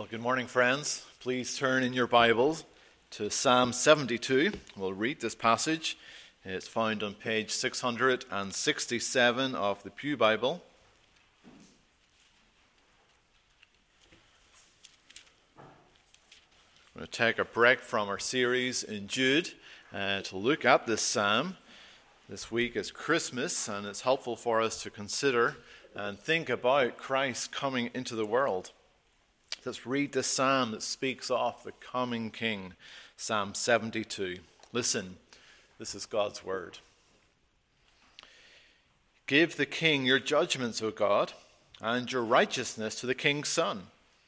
Well, good morning, friends. Please turn in your Bibles to Psalm 72. We'll read this passage. It's found on page 667 of the Pew Bible. We're going to take a break from our series in Jude to look at this psalm. This week is Christmas, and it's helpful for us to consider and think about Christ coming into the world. Let's read this psalm that speaks of the coming King, Psalm 72. Listen, this is God's word. Give the king your judgments, O God, and your righteousness to the king's son.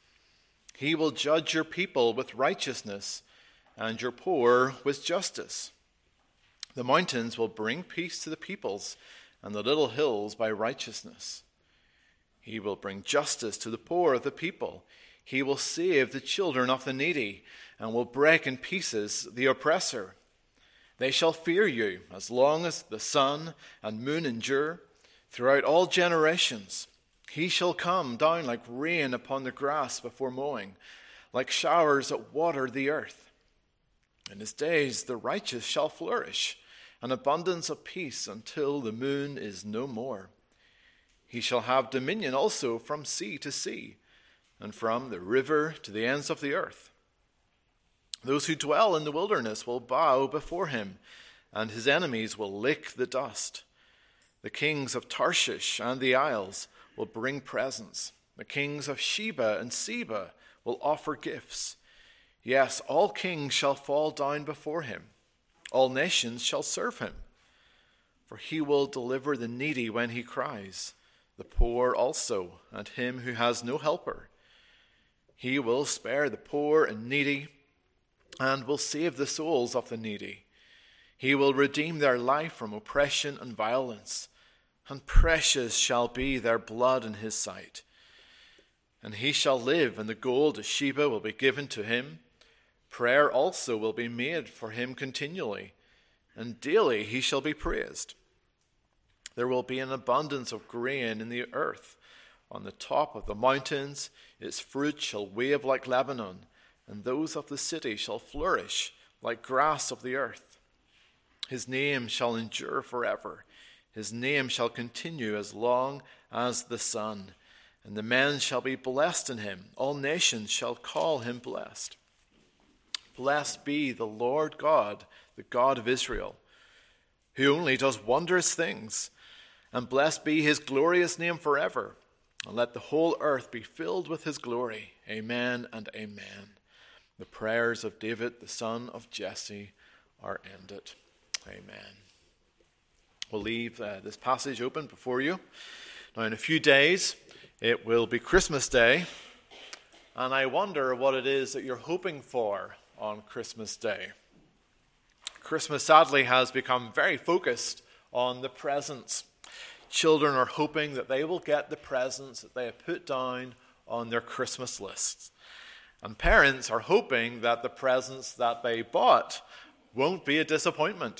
He will judge your people with righteousness and your poor with justice. The mountains will bring peace to the peoples, and the little hills by righteousness. He will bring justice to the poor of the people. He will save the children of the needy, and will break in pieces the oppressor. They shall fear you as long as the sun and moon endure, throughout all generations. He shall come down like rain upon the grass before mowing, like showers that water the earth. In his days the righteous shall flourish, an abundance of peace until the moon is no more. He shall have dominion also from sea to sea, and from the river to the ends of the earth. Those who dwell in the wilderness will bow before him, and his enemies will lick the dust. The kings of Tarshish and the isles will bring presents. The kings of Sheba and Seba will offer gifts. Yes, all kings shall fall down before him. All nations shall serve him. For he will deliver the needy when he cries, the poor also, and him who has no helper. He will spare the poor and needy, and will save the souls of the needy. He will redeem their life from oppression and violence, and precious shall be their blood in his sight. And he shall live, and the gold of Sheba will be given to him. Prayer also will be made for him continually, and daily he shall be praised. There will be an abundance of grain in the earth. On the top of the mountains, its fruit shall wave like Lebanon, and those of the city shall flourish like grass of the earth. His name shall endure forever. His name shall continue as long as the sun, and the men shall be blessed in him. All nations shall call him blessed. Blessed be the Lord God, the God of Israel, who only does wondrous things, and blessed be his glorious name forever. And let the whole earth be filled with his glory. Amen and amen. The prayers of David, the son of Jesse, are ended. Amen. We'll leave this passage open before you. Now, in a few days, it will be Christmas Day. And I wonder what it is that you're hoping for on Christmas Day. Christmas, sadly, has become very focused on the presents. Children are hoping that they will get the presents that they have put down on their Christmas lists. And parents are hoping that the presents that they bought won't be a disappointment.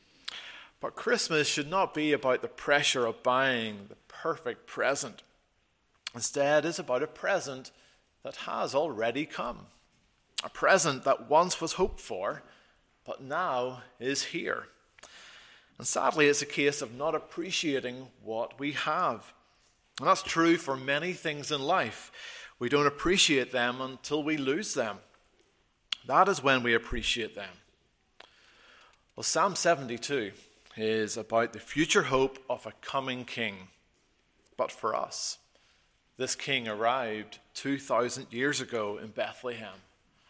But Christmas should not be about the pressure of buying the perfect present. Instead, it's about a present that has already come. A present that once was hoped for, but now is here. And sadly, it's a case of not appreciating what we have. And that's true for many things in life. We don't appreciate them until we lose them. That is when we appreciate them. Well, Psalm 72 is about the future hope of a coming king. But for us, this king arrived 2,000 years ago in Bethlehem.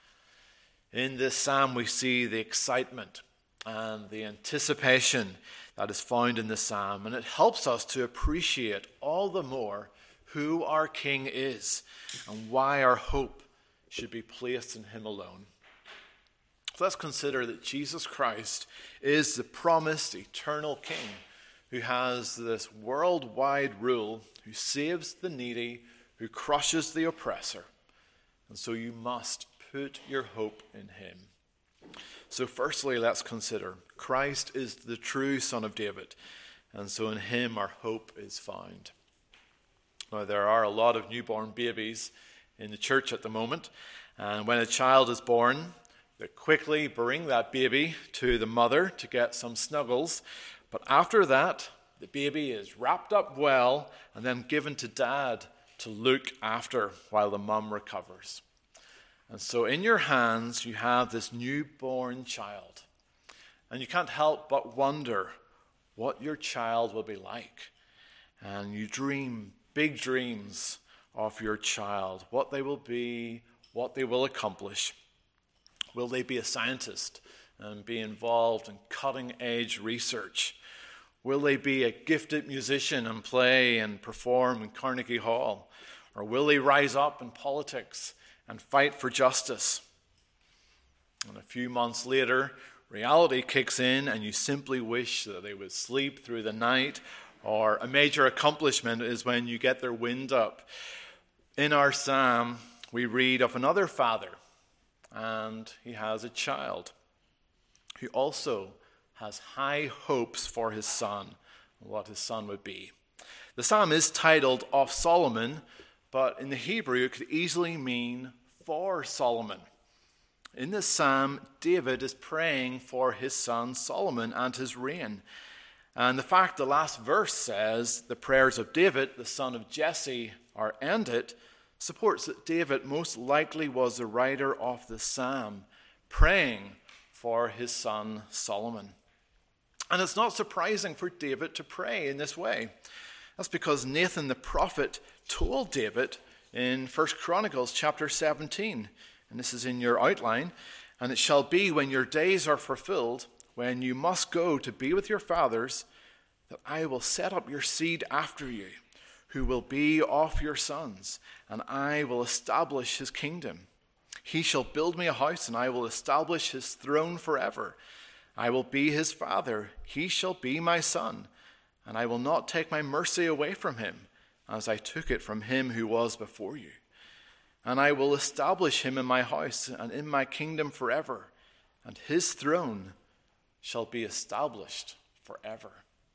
In this psalm, we see the excitement and the anticipation that is found in the psalm. And it helps us to appreciate all the more who our King is and why our hope should be placed in him alone. So let's consider that Jesus Christ is the promised eternal King who has this worldwide rule, who saves the needy, who crushes the oppressor. And so you must put your hope in him. So firstly, let's consider Christ is the true Son of David, and so in him our hope is found. Now, there are a lot of newborn babies in the church at the moment. And when a child is born, they quickly bring that baby to the mother to get some snuggles. But after that, the baby is wrapped up well and then given to dad to look after while the mum recovers. And so in your hands, you have this newborn child. And you can't help but wonder what your child will be like. And you dream big dreams of your child, what they will be, what they will accomplish. Will they be a scientist and be involved in cutting-edge research? Will they be a gifted musician and play and perform in Carnegie Hall? Or will they rise up in politics and fight for justice? And a few months later, reality kicks in and you simply wish that they would sleep through the night. Or a major accomplishment is when you get their wind up. In our psalm, we read of another father, and he has a child who also has high hopes for his son and what his son would be. The psalm is titled Of Solomon, but in the Hebrew it could easily mean for Solomon. In this psalm, David is praying for his son Solomon and his reign. And the fact the last verse says the prayers of David, the son of Jesse, are ended, supports that David most likely was the writer of the psalm, praying for his son Solomon. And it's not surprising for David to pray in this way. That's because Nathan the prophet told David in 1 Chronicles chapter 17, and this is in your outline, and it shall be when your days are fulfilled, when you must go to be with your fathers, that I will set up your seed after you, who will be of your sons, and I will establish his kingdom. He shall build me a house, and I will establish his throne forever. I will be his father, he shall be my son, and I will not take my mercy away from him, as I took it from him who was before you. And I will establish him in my house and in my kingdom forever, and his throne shall be established forever.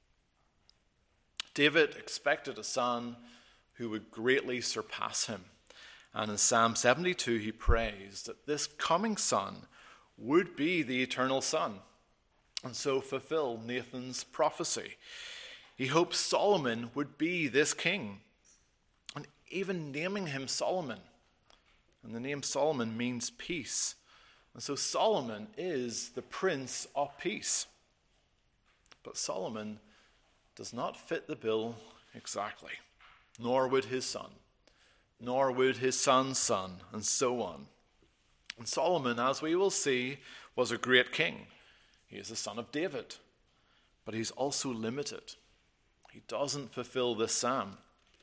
David expected a son who would greatly surpass him. And in Psalm 72, he prays that this coming son would be the eternal son, and so fulfill Nathan's prophecy. He hopes Solomon would be this king, and even naming him Solomon. And the name Solomon means peace. And so Solomon is the Prince of Peace. But Solomon does not fit the bill exactly, nor would his son, nor would his son's son, and so on. And Solomon, as we will see, was a great king. He is the son of David, but he's also limited. He doesn't fulfill this psalm.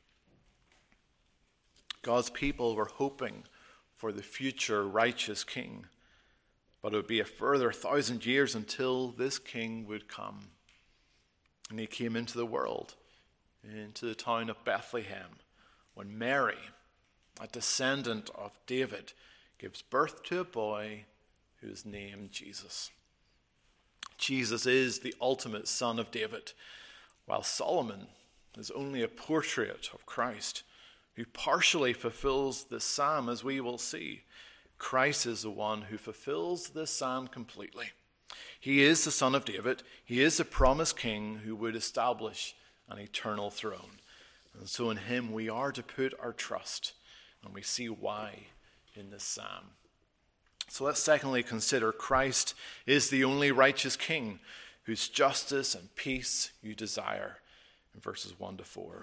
God's people were hoping for the future righteous king, but it would be a further 1,000 years until this king would come. And he came into the world, into the town of Bethlehem, when Mary, a descendant of David, gives birth to a boy who is named Jesus. Jesus is the ultimate son of David, while Solomon is only a portrait of Christ, who partially fulfills this psalm, as we will see. Christ is the one who fulfills this psalm completely. He is the son of David. He is the promised king who would establish an eternal throne. And so in him we are to put our trust, and we see why in this psalm. So let's secondly consider Christ is the only righteous king whose justice and peace you desire, in verses 1 to 4.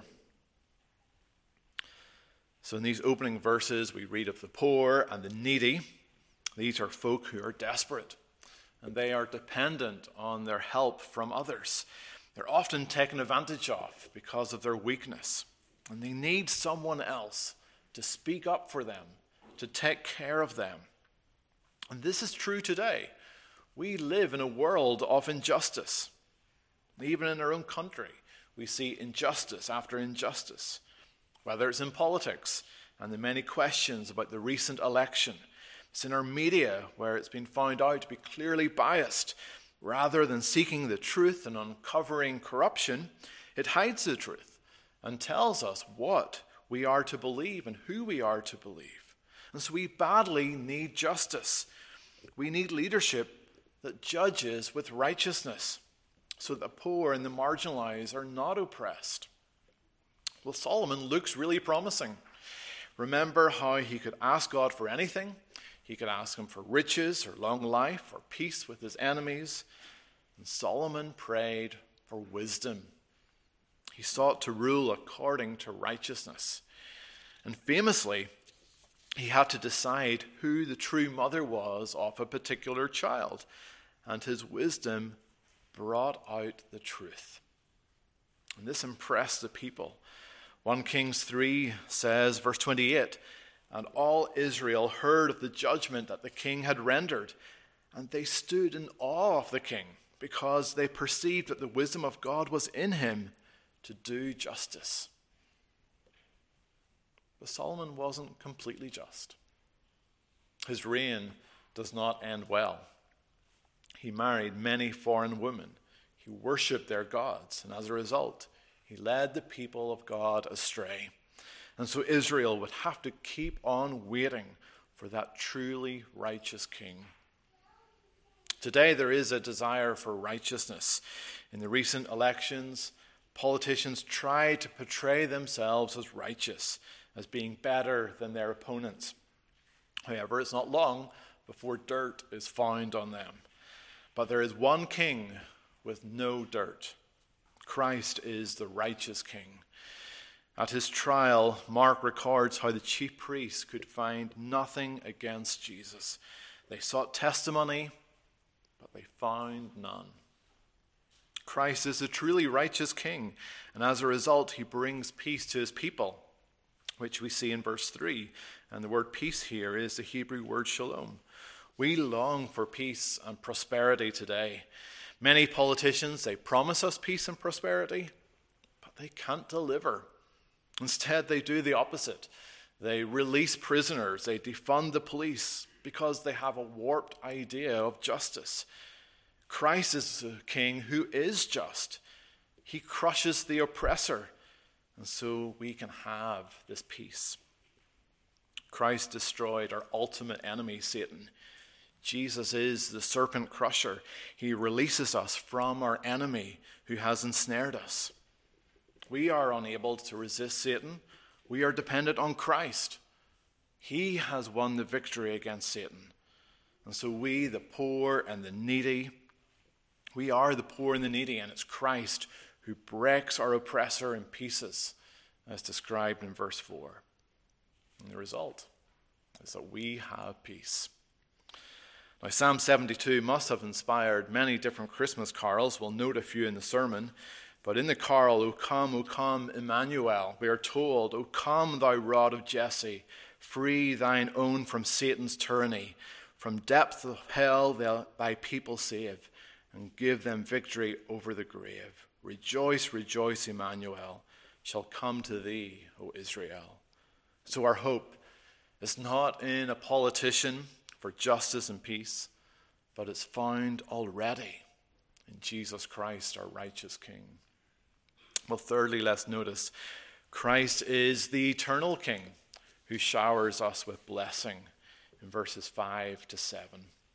So in these opening verses, we read of the poor and the needy. These are folk who are desperate, and they are dependent on their help from others. They're often taken advantage of because of their weakness, and they need someone else to speak up for them, to take care of them. And this is true today. We live in a world of injustice. Even in our own country, we see injustice after injustice, whether it's in politics and the many questions about the recent election. It's in our media, where it's been found out to be clearly biased. Rather than seeking the truth and uncovering corruption, it hides the truth and tells us what we are to believe and who we are to believe. And so we badly need justice. We need leadership that judges with righteousness so that the poor and the marginalized are not oppressed. Well, Solomon looks really promising. Remember how he could ask God for anything. He could ask him for riches or long life or peace with his enemies. And Solomon prayed for wisdom. He sought to rule according to righteousness. And famously, he had to decide who the true mother was of a particular child. And his wisdom brought out the truth. And this impressed the people. 1 Kings 3 says, verse 28, "And all Israel heard of the judgment that the king had rendered, and they stood in awe of the king, because they perceived that the wisdom of God was in him to do justice." But Solomon wasn't completely just. His reign does not end well. He married many foreign women. He worshipped their gods, and as a result, he led the people of God astray. And so Israel would have to keep on waiting for that truly righteous king. Today, there is a desire for righteousness. In the recent elections, politicians try to portray themselves as righteous, as being better than their opponents. However, it's not long before dirt is found on them. But there is one king with no dirt. Christ is the righteous king. At his trial, Mark records how the chief priests could find nothing against Jesus. They sought testimony, but they found none. Christ is the truly righteous king, and as a result, he brings peace to his people, which we see in verse 3. And the word peace here is the Hebrew word shalom. We long for peace and prosperity today. Many politicians, they promise us peace and prosperity, but they can't deliver. Instead, they do the opposite. They release prisoners, they defund the police because they have a warped idea of justice. Christ is the king who is just. He crushes the oppressor, and so we can have this peace. Christ destroyed our ultimate enemy, Satan. Jesus is the serpent crusher. He releases us from our enemy who has ensnared us. We are unable to resist Satan. We are dependent on Christ. He has won the victory against Satan. And so we, the poor and the needy, we are the poor and the needy, and it's Christ who breaks our oppressor in pieces, as described in verse 4. And the result is that we have peace. Now, Psalm 72 must have inspired many different Christmas carols. We'll note a few in the sermon. But in the carol, O come, Emmanuel, we are told, O come, thou rod of Jesse, free thine own from Satan's tyranny. From depth of hell thy people save, and give them victory over the grave. Rejoice, rejoice, Emmanuel shall come to thee, O Israel. So our hope is not in a politician for justice and peace, but it's found already in Jesus Christ, our righteous King. Well, thirdly, let's notice Christ is the eternal King who showers us with blessing in verses 5 to 7.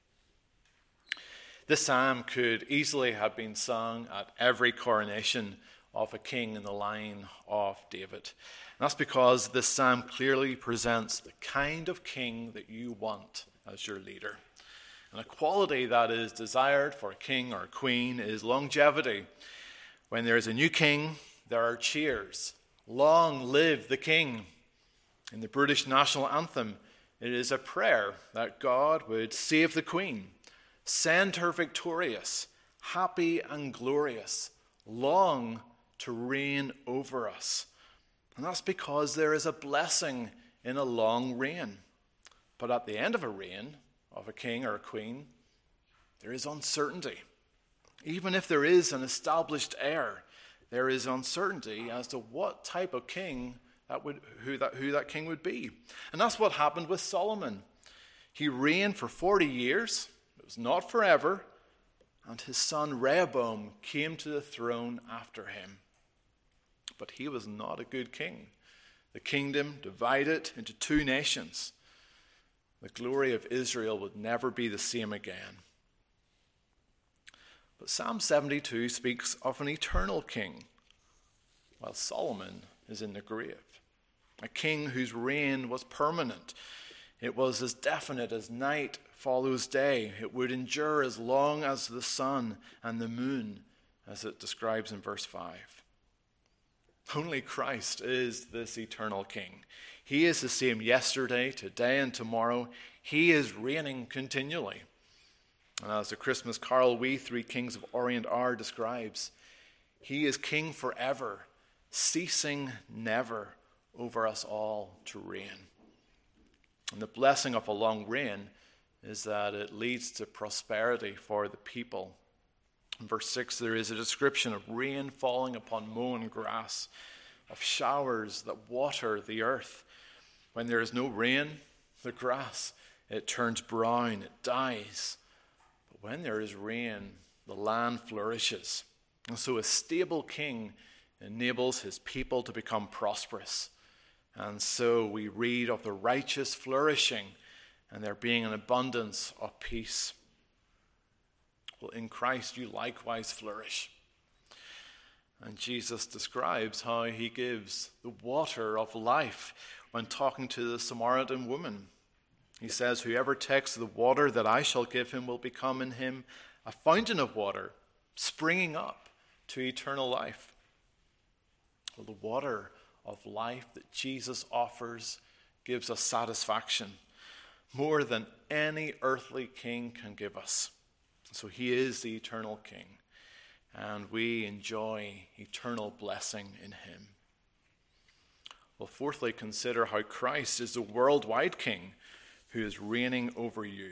This psalm could easily have been sung at every coronation of a king in the line of David. And that's because this psalm clearly presents the kind of king that you want as your leader. And a quality that is desired for a king or a queen is longevity. When there is a new king, there are cheers. Long live the king. In the British national anthem, it is a prayer that God would save the queen, send her victorious, happy and glorious, long to reign over us. And that's because there is a blessing in a long reign. But at the end of a reign of a king or a queen, there is uncertainty. Even if there is an established heir, there is uncertainty as to what type of king who that king would be. And that's what happened with Solomon. He reigned for 40 years. It was not forever. And his son Rehoboam came to the throne after him. But he was not a good king. The kingdom divided into two nations. The glory of Israel would never be the same again. But Psalm 72 speaks of an eternal king, while Solomon is in the grave. A king whose reign was permanent. It was as definite as night follows day. It would endure as long as the sun and the moon, as it describes in verse 5. Only Christ is this eternal king. He is the same yesterday, today, and tomorrow. He is reigning continually. And as the Christmas carol We Three Kings of Orient Are describes, he is king forever, ceasing never over us all to reign. And the blessing of a long reign is that it leads to prosperity for the people. In verse 6, there is a description of rain falling upon mown grass, of showers that water the earth. When there is no rain, the grass, it turns brown, it dies. But when there is rain, the land flourishes. And so a stable king enables his people to become prosperous. And so we read of the righteous flourishing and there being an abundance of peace. Well, in Christ you likewise flourish. And Jesus describes how he gives the water of life when talking to the Samaritan woman. He says, whoever takes the water that I shall give him will become in him a fountain of water springing up to eternal life. Well, the water of life that Jesus offers gives us satisfaction more than any earthly king can give us. So he is the eternal king, and we enjoy eternal blessing in him. Well, fourthly, consider how Christ is the worldwide king who is reigning over you.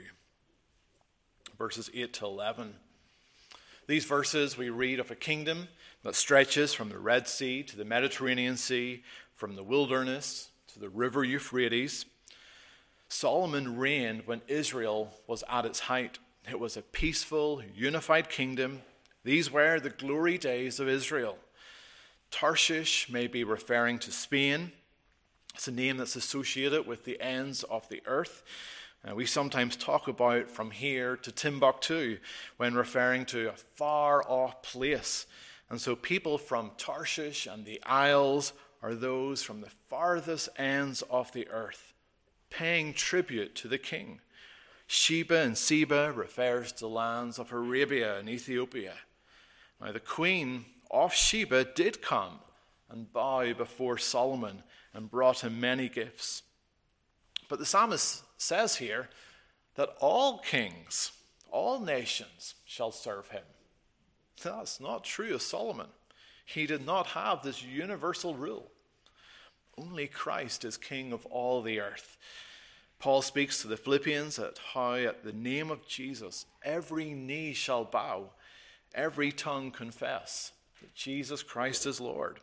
Verses 8 to 11. These verses we read of a kingdom that stretches from the Red Sea to the Mediterranean Sea, from the wilderness to the river Euphrates. Solomon reigned when Israel was at its height. It was a peaceful, unified kingdom. These were the glory days of Israel. Tarshish may be referring to Spain. It's a name that's associated with the ends of the earth. We sometimes talk about from here to Timbuktu when referring to a far-off place. And so people from Tarshish and the Isles are those from the farthest ends of the earth, paying tribute to the king. Sheba and Seba refers to lands of Arabia and Ethiopia. Now the queen of Sheba did come and bow before Solomon and brought him many gifts. But the psalmist says here that all kings, all nations shall serve him. That's not true of Solomon. He did not have this universal rule. Only Christ is king of all the earth. Paul speaks to the Philippians at how at the name of Jesus every knee shall bow, every tongue confess that Jesus Christ is Lord.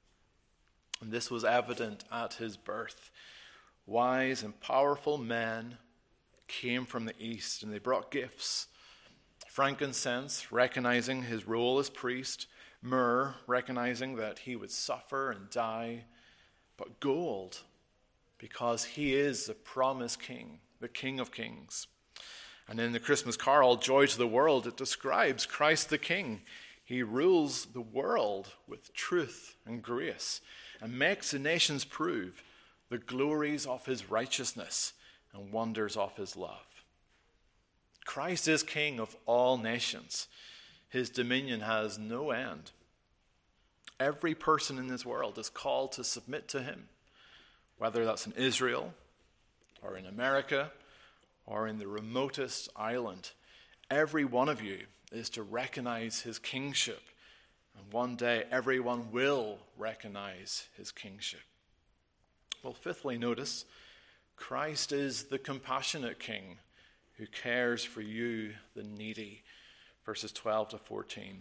And this was evident at his birth. Wise and powerful men came from the east, and they brought gifts. Frankincense, recognizing his role as priest. Myrrh, recognizing that he would suffer and die. But gold, because he is the promised king, the King of Kings. And in the Christmas carol, Joy to the World, it describes Christ the King. He rules the world with truth and grace and makes the nations prove the glories of his righteousness and wonders of his love. Christ is King of all nations. His dominion has no end. Every person in this world is called to submit to him, whether that's in Israel or in America or in the remotest island. Every one of you is to recognize his kingship. And one day, everyone will recognize his kingship. Well, fifthly, notice, Christ is the compassionate king who cares for you, the needy. Verses 12 to 14.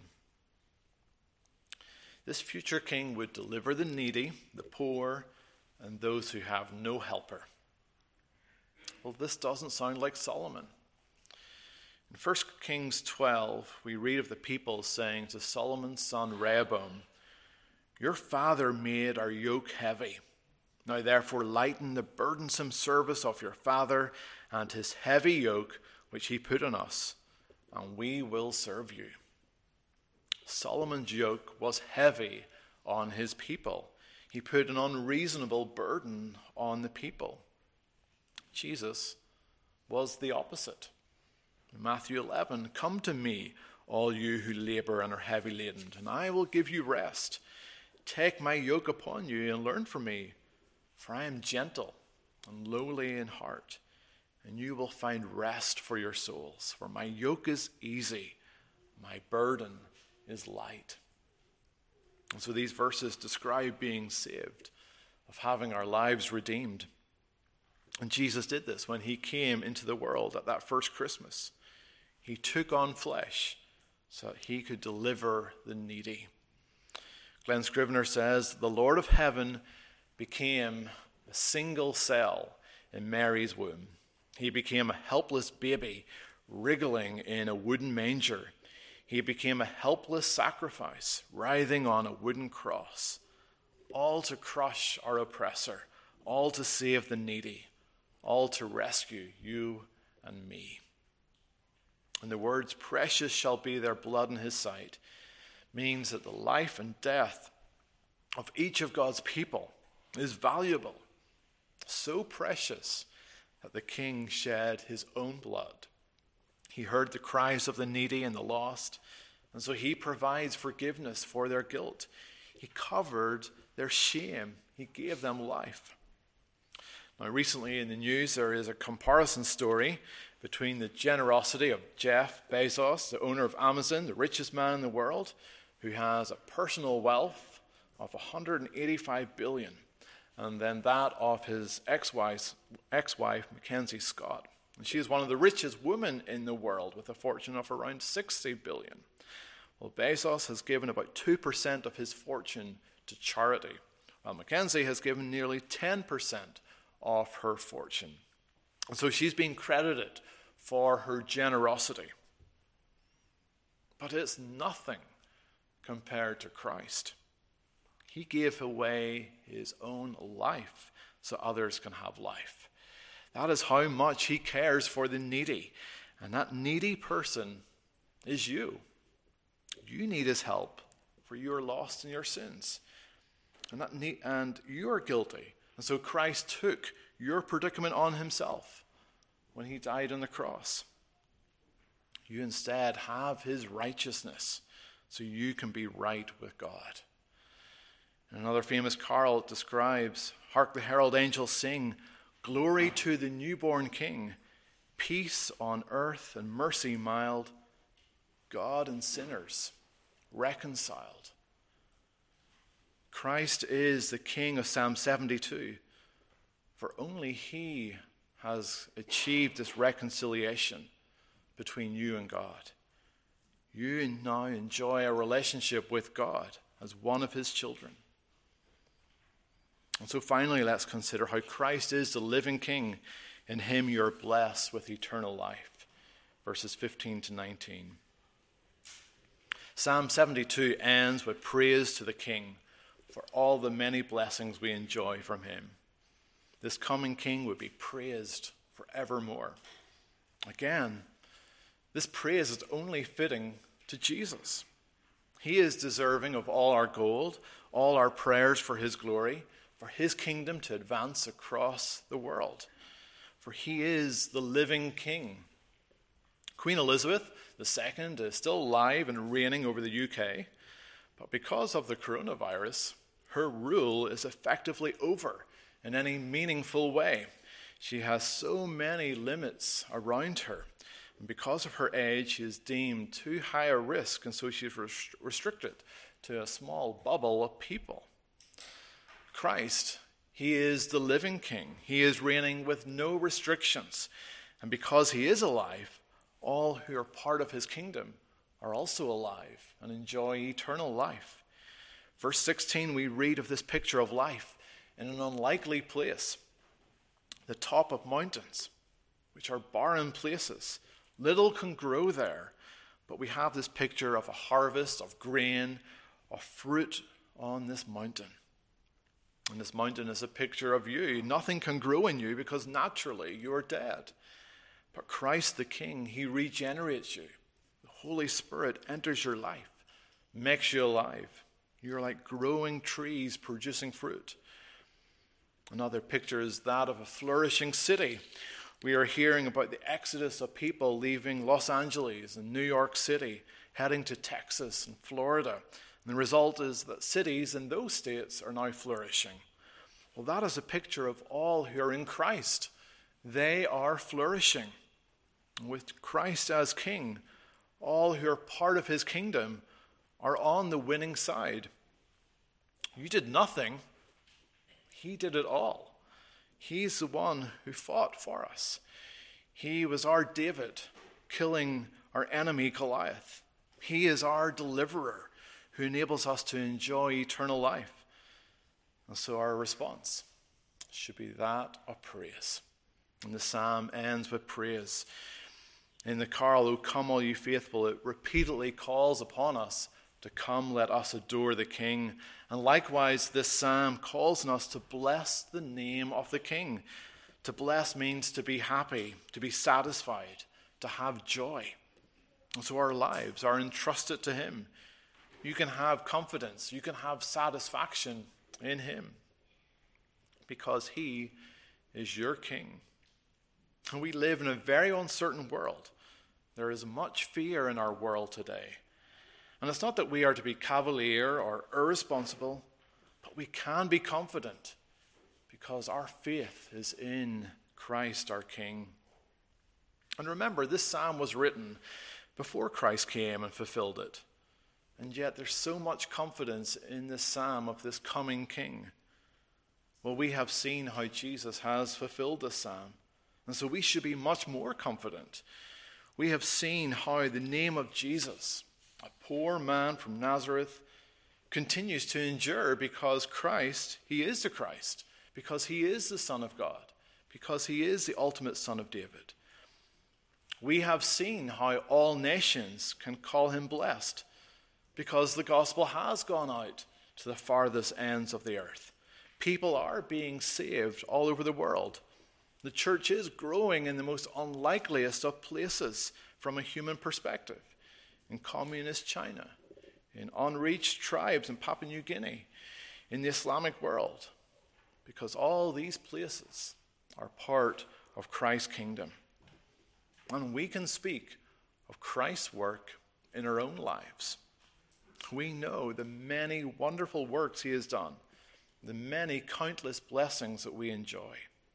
This future king would deliver the needy, the poor, and those who have no helper. Well, this doesn't sound like Solomon. In 1 Kings 12, we read of the people saying to Solomon's son Rehoboam, "Your father made our yoke heavy, Now therefore lighten the burdensome service of your father and his heavy yoke which he put on us, and we will serve you. Solomon's yoke was heavy on his people. He put an unreasonable burden on the people. Jesus was the opposite. In Matthew 11, come to me, all you who labor and are heavy laden, and I will give you rest. Take my yoke upon you and learn from me, for I am gentle and lowly in heart, and you will find rest for your souls. For my yoke is easy, my burden is light. And so these verses describe being saved, of having our lives redeemed. And Jesus did this when he came into the world at that first Christmas. He took on flesh so that he could deliver the needy. Glenn Scrivener says, the Lord of heaven became a single cell in Mary's womb. He became a helpless baby wriggling in a wooden manger. He became a helpless sacrifice writhing on a wooden cross, all to crush our oppressor, all to save the needy, all to rescue you and me. And the words, precious shall be their blood in his sight, means that the life and death of each of God's people is valuable, so precious that the king shed his own blood. He heard the cries of the needy and the lost, and so he provides forgiveness for their guilt. He covered their shame. He gave them life. Now, recently in the news, there is a comparison story between the generosity of Jeff Bezos, the owner of Amazon, the richest man in the world, who has a personal wealth of $185 billion, and then that of his ex-wife, Mackenzie Scott. And she is one of the richest women in the world with a fortune of around $60 billion. Well, Bezos has given about 2% of his fortune to charity, while Mackenzie has given nearly 10% of her fortune. And so she's been credited for her generosity. But it's nothing compared to Christ. He gave away his own life so others can have life. That is how much he cares for the needy. And that needy person is you. You need his help, for you are lost in your sins. And you are guilty. And so Christ took your predicament on himself when he died on the cross. You instead have his righteousness, so you can be right with God. And another famous carol describes, hark the herald angels sing, glory to the newborn King, peace on earth and mercy mild, God and sinners reconciled. Christ is the King of Psalm 72, for only he has achieved this reconciliation between you and God. You now enjoy a relationship with God as one of his children. And so finally, let's consider how Christ is the living King. In him you are blessed with eternal life. Verses 15 to 19. Psalm 72 ends with praise to the King for all the many blessings we enjoy from him. This coming King would be praised forevermore. Again, this praise is only fitting to Jesus. He is deserving of all our gold, all our prayers for his glory, for his kingdom to advance across the world. For he is the living King. Queen Elizabeth II is still alive and reigning over the UK, but because of the coronavirus, her rule is effectively over in any meaningful way. She has so many limits around her. And because of her age, she is deemed too high a risk, and so she is restricted to a small bubble of people. Christ, he is the living King. He is reigning with no restrictions. And because he is alive, all who are part of his kingdom are also alive and enjoy eternal life. Verse 16, we read of this picture of life in an unlikely place, the top of mountains, which are barren places. Little can grow there, but we have this picture of a harvest of grain, of fruit on this mountain. And this mountain is a picture of you. Nothing can grow in you because naturally you are dead. But Christ the King, he regenerates you. The Holy Spirit enters your life, makes you alive. You're like growing trees producing fruit. Another picture is that of a flourishing city. We are hearing about the exodus of people leaving Los Angeles and New York City, heading to Texas and Florida. And the result is that cities in those states are now flourishing. Well, that is a picture of all who are in Christ. They are flourishing. With Christ as King, all who are part of his kingdom are on the winning side. You did nothing. He did it all. He's the one who fought for us. He was our David, killing our enemy Goliath. He is our deliverer who enables us to enjoy eternal life. And so our response should be that of praise. And the psalm ends with praise. In the carol, O come all you faithful, it repeatedly calls upon us to come, let us adore the King. And likewise, this psalm calls on us to bless the name of the King. To bless means to be happy, to be satisfied, to have joy. And so our lives are entrusted to him. You can have confidence, you can have satisfaction in him because he is your King. And we live in a very uncertain world. There is much fear in our world today. And it's not that we are to be cavalier or irresponsible, but we can be confident because our faith is in Christ our King. And remember, this psalm was written before Christ came and fulfilled it. And yet there's so much confidence in this psalm of this coming King. Well, we have seen how Jesus has fulfilled this psalm. And so we should be much more confident. We have seen how the name of Jesus, a poor man from Nazareth, continues to endure because Christ, he is the Christ, because he is the Son of God, because he is the ultimate Son of David. We have seen how all nations can call him blessed because the gospel has gone out to the farthest ends of the earth. People are being saved all over the world. The church is growing in the most unlikeliest of places from a human perspective. In communist China, in unreached tribes in Papua New Guinea, in the Islamic world, because all these places are part of Christ's kingdom. And we can speak of Christ's work in our own lives. We know the many wonderful works he has done, the many countless blessings that we enjoy.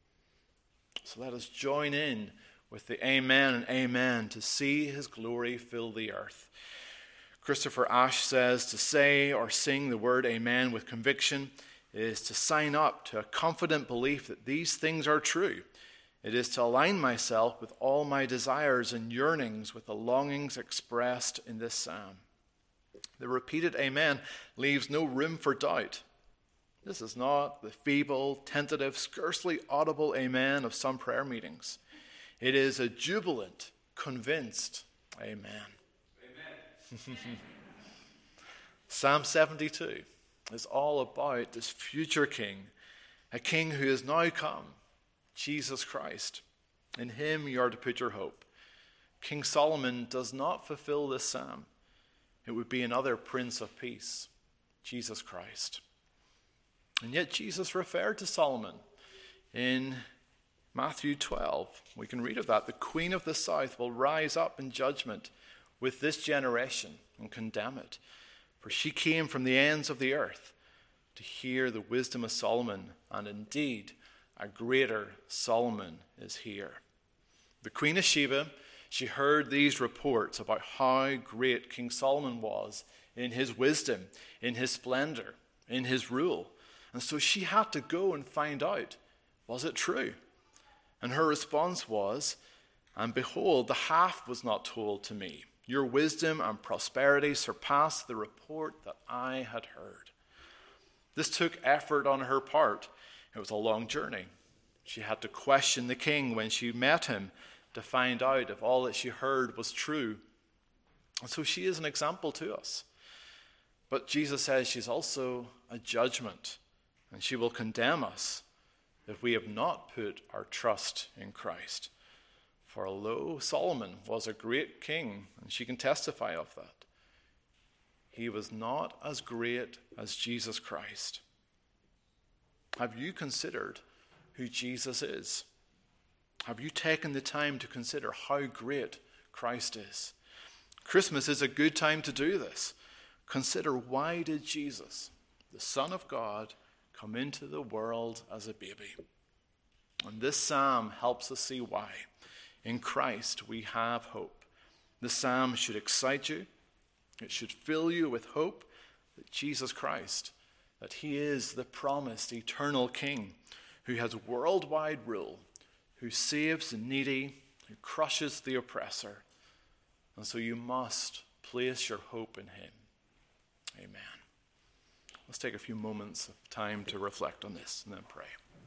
So let us join in with the amen and amen to see his glory fill the earth. Christopher Ashe says to say or sing the word amen with conviction is to sign up to a confident belief that these things are true. It is to align myself with all my desires and yearnings with the longings expressed in this psalm. The repeated amen leaves no room for doubt. This is not the feeble, tentative, scarcely audible amen of some prayer meetings. It is a jubilant, convinced amen. Amen. Psalm 72 is all about this future King, a King who is now come, Jesus Christ. In him you are to put your hope. King Solomon does not fulfill this psalm. It would be another Prince of Peace, Jesus Christ. And yet Jesus referred to Solomon in Matthew 12. We can read of that. The Queen of the South will rise up in judgment with this generation and condemn it. For she came from the ends of the earth to hear the wisdom of Solomon, and indeed a greater Solomon is here. The Queen of Sheba, she heard these reports about how great King Solomon was in his wisdom, in his splendor, in his rule. And so she had to go and find out, was it true? And her response was, and behold, the half was not told to me. Your wisdom and prosperity surpassed the report that I had heard. This took effort on her part. It was a long journey. She had to question the king when she met him to find out if all that she heard was true. And so she is an example to us. But Jesus says she's also a judgment and she will condemn us if we have not put our trust in Christ. For although Solomon was a great king, and she can testify of that, he was not as great as Jesus Christ. Have you considered who Jesus is? Have you taken the time to consider how great Christ is? Christmas is a good time to do this. Consider, why did Jesus, the Son of God, come into the world as a baby? And this psalm helps us see why. In Christ we have hope. The psalm should excite you. It should fill you with hope that Jesus Christ, that he is the promised eternal King who has worldwide rule, who saves the needy, who crushes the oppressor. And so you must place your hope in him. Amen. Let's take a few moments of time to reflect on this and then pray.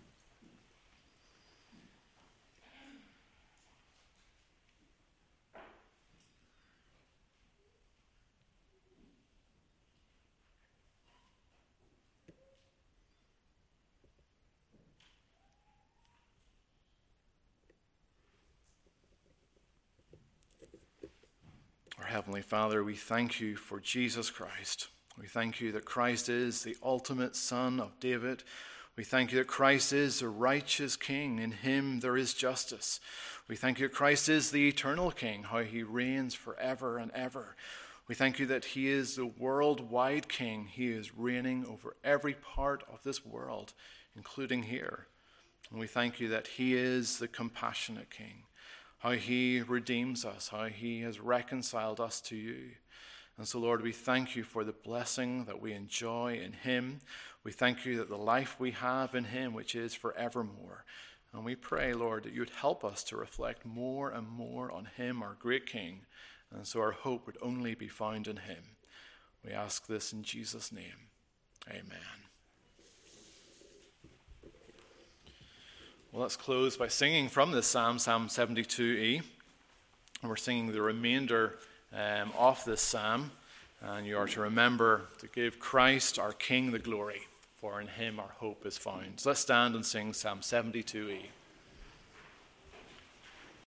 Our Heavenly Father, we thank you for Jesus Christ. We thank you that Christ is the ultimate Son of David. We thank you that Christ is the righteous King. In him there is justice. We thank you that Christ is the eternal King, how he reigns forever and ever. We thank you that he is the worldwide King. He is reigning over every part of this world, including here. And we thank you that he is the compassionate King, how he redeems us, how he has reconciled us to you. And so, Lord, we thank you for the blessing that we enjoy in him. We thank you that the life we have in him, which is forevermore. And we pray, Lord, that you would help us to reflect more and more on him, our great King. And so our hope would only be found in him. We ask this in Jesus' name. Amen. Well, let's close by singing from this psalm, Psalm 72e. And we're singing the remainder of this psalm. And you are to remember to give Christ, our King, the glory, for in him our hope is found. So let's stand and sing Psalm 72e.